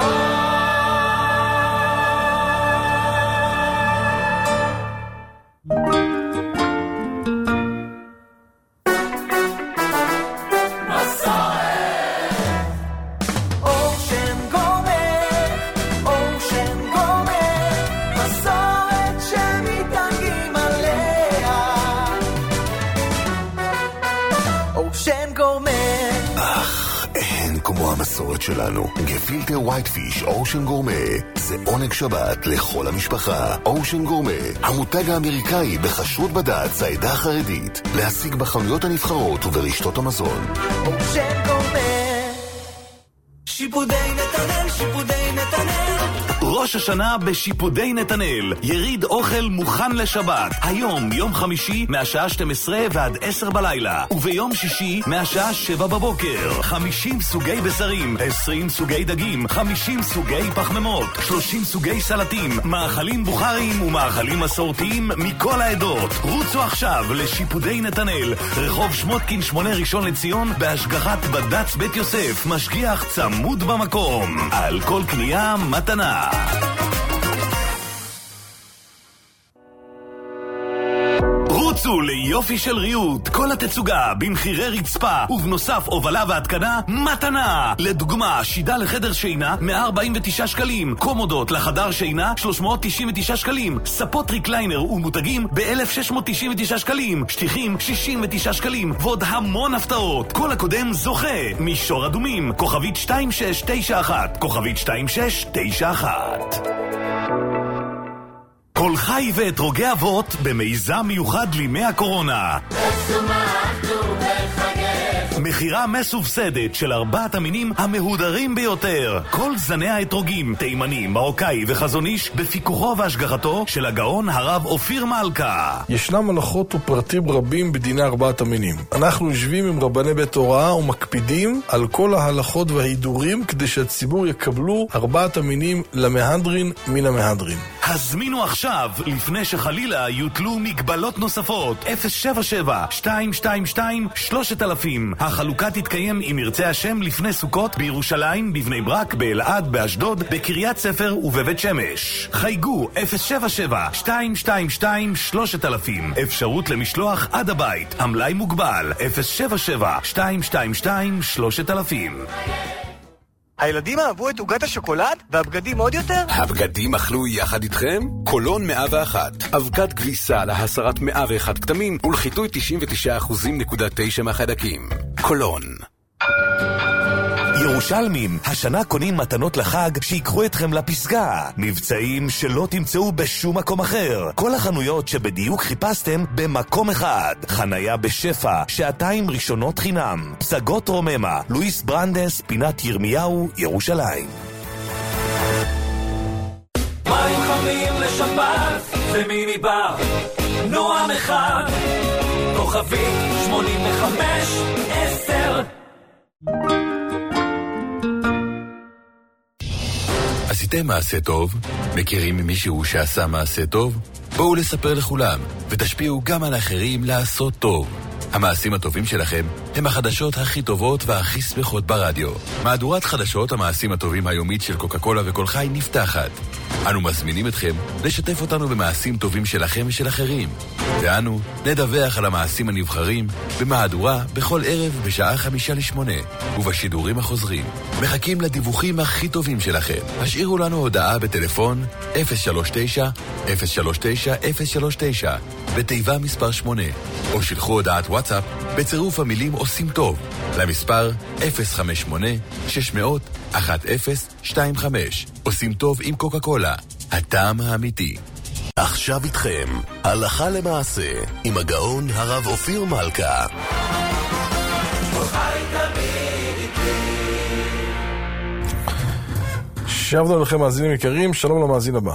המסורת שלנו, גפילטר ווייט פיש אושן גורמה, זה עונג שבת לכל המשפחה. אושן גורמה, המותג האמריקאי בכשרות בד"ץ העדה החרדית, להשיג בחנויות הנבחרות וברשתות המזון. אושן גורמה, שיפודי נתנאל, שיפודי נתנאל. ראש השנה בשיפודי נתנאל, יריד אוכל מוכן לשבת. היום, יום חמישי, מהשעה שתים עשרה ועד עשר בלילה. וביום שישי, מהשעה שבע בבוקר. חמישים סוגי בשרים, עשרים סוגי דגים, חמישים סוגי פחמימות, שלושים סוגי סלטים, מאכלים בוכריים ומאכלים מסורתיים מכל העדות. רוצו עכשיו לשיפודי נתנאל, רחוב שמותקין שמונה ראשון לציון, בהשגחת בד"ץ בית יוסף, משגיח צמוד במקום. על כל קנייה מתנה. רוצו ליופי של ריהוט, כל התצוגה במחירי רצפה, ובנוסף הובלה והתקנה מתנה. לדוגמה, שידה לחדר שינה מאה ארבעים ותשעה שקלים, קומודות לחדר שינה שלוש מאות תשעים ותשעה שקלים, ספות ריקליינר ומותגים ב-אלף שש מאות תשעים ותשעה שקלים, שטיחים שישים ותשעה שקלים, ועוד המון הפתעות. כל הקודם זוכה. מישור אדומים, כוכבית שתיים שש תשע אחת, כוכבית שתיים שש תשע אחת. כל חי ואתרוגי אבות במיזם מיוחד לימי הקורונה. מחירה מסובסדת של ארבעת המינים המהודרים ביותר. כל זני האתרוגים, תימני, מרוקאי וחזון איש, בפיקוחו והשגחתו של הגאון הרב אופיר מלכה. ישנם הלכות ופרטים רבים בדיני ארבעת המינים. אנחנו יושבים עם רבני בית הוראה ומקפידים על כל ההלכות וההידורים כדי שהציבור יקבלו ארבעת המינים למהדרין מן המהדרין. הזמינו עכשיו, לפני שחלילה יוטלו מגבלות נוספות. אפס שבע שבע שתיים שתיים שתיים שלושת אלפים. החלוקה תתקיים אם ירצה השם לפני סוכות בירושלים, בבני ברק, באלעד, באשדוד, בקריית ספר ובבית שמש. חייגו אפס שבע שבע שתיים שתיים שתיים שלושת אלפים. אפשרות למשלוח עד הבית. המלאי מוגבל. אפס שבע שבע שתיים שתיים שתיים שלושת אלפים. הילדים אהבו את עוגת השוקולד והבגדים עוד יותר? הבגדים אכלו יחד איתכם? קולון מאה ואחת. אבקת כביסה להסרת מאה ואחת כתמים ולחיטוי תשעים ותשעה אחוז נקודה תשע מהחיידקים. קולון. ירושלמים, השנה קונים מתנות לחג שיקחו אתכם לפסגה. מבצעים שלא תמצאו בשום מקום אחר. כל החנויות שבדיוק חיפשתם במקום אחד. חנייה בשפע, שעתיים ראשונות חינם. פסגות רוממה, לואיס ברנדס, פינת ירמיהו, ירושלים. מים חמים לשבת ומיני בר, נועם אחד, כוכבית שמונים וחמש עשר. עשיתם מעשה טוב? מכירים מישהו שעשה מעשה טוב? בואו לספר לכולם, ותשפיעו גם על האחרים לעשות טוב. המעשים הטובים שלכם הם החדשות הכי טובות והכי שמחות ברדיו. מהדורת חדשות המעשים הטובים היומית של קוקה קולה וכל חי נפתחת. אנו מזמינים אתכם לשתף אותנו במעשים טובים שלכם ושל אחרים. ואנו נדווח על המעשים הנבחרים במהדורה בכל ערב בשעה חמישה לשמונה ובשידורים החוזרים. מחכים לדיווחים הכי טובים שלכם. השאירו לנו הודעה בטלפון אפס שלוש תשע אפס שלוש תשע אפס שלוש תשע בתיבה מספר שמונה, או שלחו הודעת וואטסאפ בצירוף המילים עושים טוב, למספר אפס חמש שמונה שש מאות אחת אפס שתיים חמש. עושים טוב עם קוקה קולה, הטעם האמיתי. עכשיו איתכם, הלכה למעשה, עם הגאון הרב אופיר מלכה. שבנו לכם מאזינים יקרים, שלום למאזין הבא.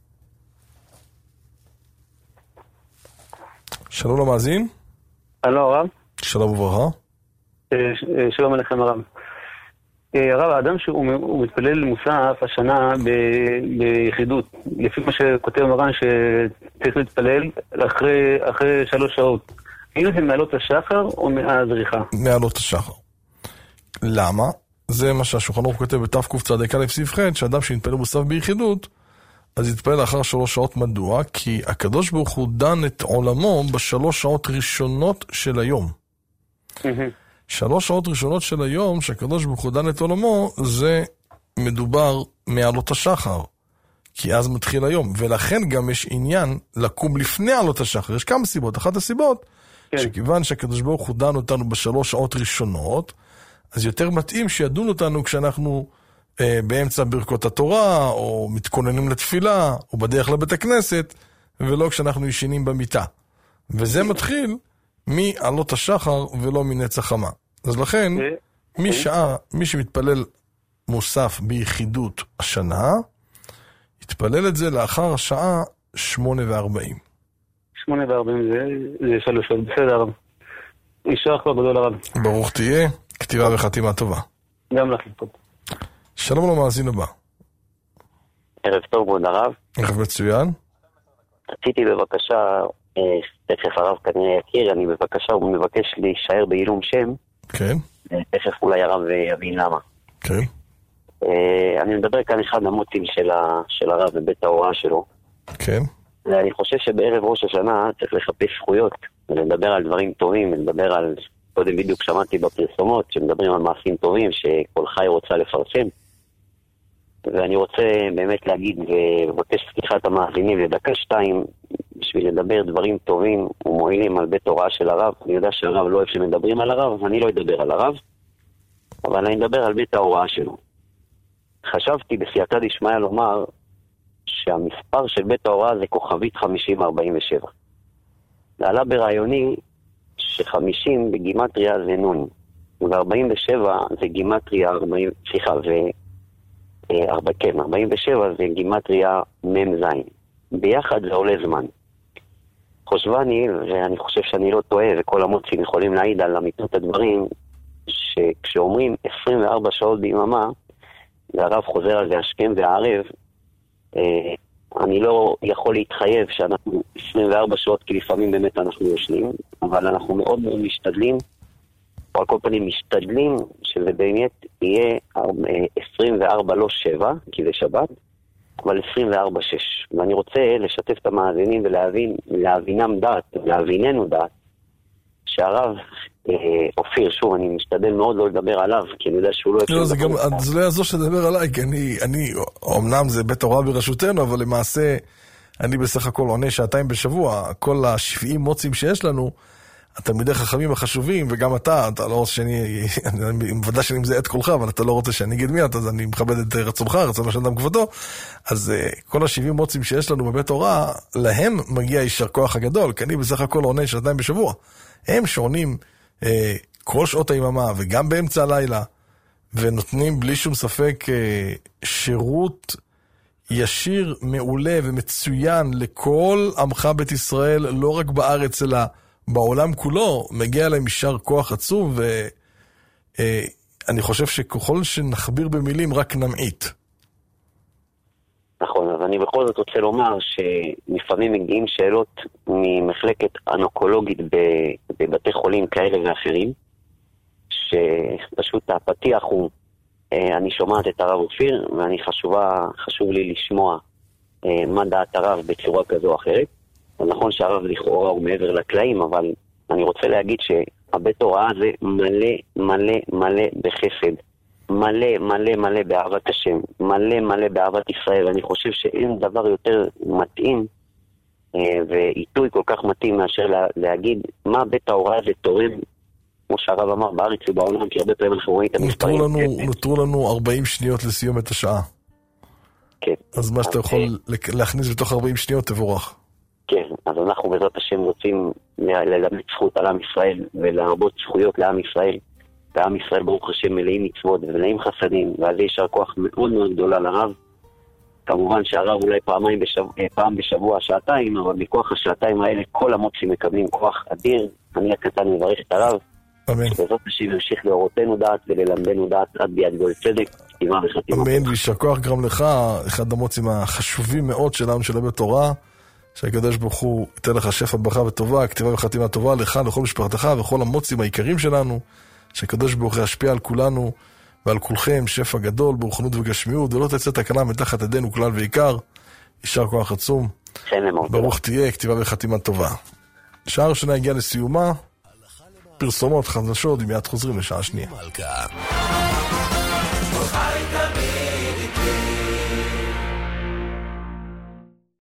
שלום למאזין. הלו הרב. שלום וברכה. שלום עליכם הרב. הרב, האדם שהוא מתפלל מוסף השנה ביחידות, לפי מה שכותב מרן שצריך להתפלל אחרי שלוש שעות. האם זה מעלות השחר או מהזריחה? מעלות השחר. למה? זה מה שהשולחן ערוך כותב בתף קצ"א סעיף ח', שאדם שמתפלל מוסף ביחידות, אז יתפלל לאחר שלוש שעות. מדוע? כי הקדוש ברוך הוא דן את עולמו בשלוש שעות ראשונות של היום. שלוש שעות ראשונות של היום שהקדוש ברוך הוא דן את עולמו, זה מדובר מעלות השחר, כי אז מתחיל היום, ולכן גם יש עניין לקום לפני עלות השחר. יש כמה סיבות. אחת הסיבות, כן. שכיוון שהקדוש ברוך הוא דן אותנו בשלוש שעות ראשונות, אז יותר מתאים שידון אותנו כשאנחנו אה, באמצע ברכות התורה, או מתכוננים לתפילה, או בדרך לבית הכנסת, ולא כשאנחנו ישנים במיטה. וזה מתחיל מעלות השחר ולא מנץ החמה. אז לכן, משעה, מי שמתפלל מוסף ביחידות השנה, יתפלל את זה לאחר השעה שמונה וארבעים. שמונה וארבעים זה, זה שלוש שעות, בסדר. יישר כוח גדול הרב. ברוך תהיה, כתיבה וחתימה טובה. גם לכם טוב. שלום למאזין הבא. ערב טוב כבוד הרב. ערב מצוין. רציתי בבקשה, תכף הרב כנראה יכיר, אני בבקשה, הוא מבקש להישאר בעילום שם. כן. תכף אולי הרב יבין למה. כן. אני מדבר כאן אחד המוצאים של הרב בבית ההוראה שלו. כן. ואני חושב שבערב ראש השנה צריך לחפש זכויות, ולדבר על דברים טובים, ולדבר על, קודם בדיוק שמעתי בפרסומות, שמדברים על מעשים טובים, שכל חי רוצה לפרסם. ואני רוצה באמת להגיד ובקש סליחת המאזינים לדקה שתיים, בשביל לדבר דברים טובים ומועילים על בית הוראה של הרב. אני יודע שהרב לא אוהב שמדברים על הרב, אז אני לא אדבר על הרב, אבל אני אדבר על בית ההוראה שלו. חשבתי בסייעתא דשמיא לומר שהמספר של בית ההוראה זה כוכבית חמישים ארבעים ושבע. ועלה ברעיוני שחמישים בגימטריה זה נון, ו-ארבעים ושבע זה גימטריה ארבעים, סליחה, ו... ארבע, כן, ארבעים ושבע זה גימטריה מם זין. ביחד זה עולה זמן. חושבני, ואני חושב שאני לא טועה, וכל המוצאים יכולים להעיד על אמיתות הדברים, שכשאומרים עשרים וארבע שעות ביממה, והרב חוזר על זה השכם והערב, אני לא יכול להתחייב שאנחנו עשרים וארבע שעות, כי לפעמים באמת אנחנו יושנים, אבל אנחנו מאוד מאוד משתדלים, או על כל פנים משתדלים שזה באמת יהיה עשרים וארבע לא שבע, כי זה שבת, אבל עשרים וארבע שש. ואני רוצה לשתף את המאזינים ולהבין, להבינם דעת, להביננו דעת, שהרב אה, אופיר, שוב, אני משתדל מאוד לא לדבר עליו, כי אני יודע שהוא לא... לא, זה גם, זה לא יעזור שתדבר עליי, כי אני, אני, אמנם זה בית הוראה בראשותנו, אבל למעשה, אני בסך הכל עונה שעתיים בשבוע, כל השבעים מוצאים שיש לנו, התלמידי חכמים החשובים, וגם אתה, אתה לא רוצה שאני, אני מוודא שאני מזהה את כולך, אבל אתה לא רוצה שאני אגיד מי אתה, אז אני מכבד את רצונך, רצונו של אדם כבודו. אז כל השבעים מוצאים שיש לנו בבית הוראה, להם מגיע יישר כוח הגדול, כי אני בסך הכל עונה שעתיים בשבוע. הם שעונים אה, כל שעות היממה, וגם באמצע הלילה, ונותנים בלי שום ספק אה, שירות ישיר, מעולה ומצוין לכל עמך בית ישראל, לא רק בארץ, אלא בעולם כולו. מגיע להם יישר כוח עצום, ואני חושב שככל שנחביר במילים רק נמעיט. נכון, אז אני בכל זאת רוצה לומר שלפעמים מגיעים שאלות ממחלקת אונקולוגית בבתי חולים כאלה ואחרים, שפשוט הפתיח הוא, אני שומעת את הרב אופיר, ואני חשובה, חשוב לי לשמוע מה דעת הרב בצורה כזו או אחרת. נכון שהרב לכאורה הוא מעבר לקלעים, אבל אני רוצה להגיד שהבית הוראה הזה מלא מלא מלא בחסד, מלא מלא מלא באהבת השם, מלא מלא באהבת ישראל. אני חושב שאין דבר יותר מתאים ועיתוי כל כך מתאים מאשר לה, להגיד מה בית ההוראה הזה תורם, כמו שהרב אמר, בארץ ובעולם, כי הרבה פעמים אנחנו רואים את המספרים. נותרו לנו, נותרו לנו ארבעים שניות לסיום את השעה. כן. אז מה שאתה יכול להכניס בתוך ארבעים שניות תבורך. כן, אז אנחנו בעזרת השם רוצים ללמד זכות על עם ישראל ולרבות זכויות לעם ישראל. ועם ישראל ברוך השם מלאים מצוות ומלאים חסדים, ועל זה יישר כוח מאוד מאוד גדולה לרב. כמובן שהרב אולי פעמיים בשבוע, פעם בשבוע, שעתיים, אבל מכוח השעתיים האלה כל המוצאים מקבלים כוח אדיר. אני הקטן מברך את הרב. אמן. ובעזרת השם ימשיך להורותנו דעת וללמדנו דעת עד ביד גואל צדק. אמן, ויישר כוח גם לך, אחד המוצאים החשובים מאוד שלנו של בית תורה, שהקדוש ברוך הוא ייתן לך שפע ברכה וטובה, כתיבה וחתימה טובה לך, לכל משפחתך וכל המוצאים העיקרים שלנו, שהקדוש ברוך הוא ישפיע על כולנו ועל כולכם שפע גדול ברוחנות וגשמיות, ולא תצא תקלה מתחת ידינו כלל ועיקר. יישר כוח עצום, ברוך תהיה, כתיבה וחתימה טובה. שעה ראשונה הגיעה לסיומה, פרסומות חדשות, ומיד חוזרים לשעה שנייה. חי תמיד איתי